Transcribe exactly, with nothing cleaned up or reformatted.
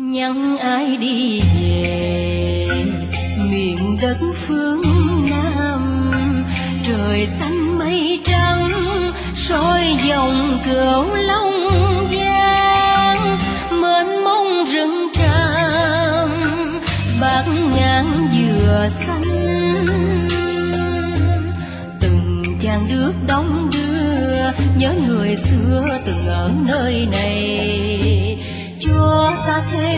nhắn ai đi về miền đất phương Nam, trời xanh mây trắng soi dòng cửu long giang, mênh mông rừng tràm bát ngàn dừa xanh. Từng chàng nước đông đưa nhớ người xưa từng ở nơi này, cho ta thêm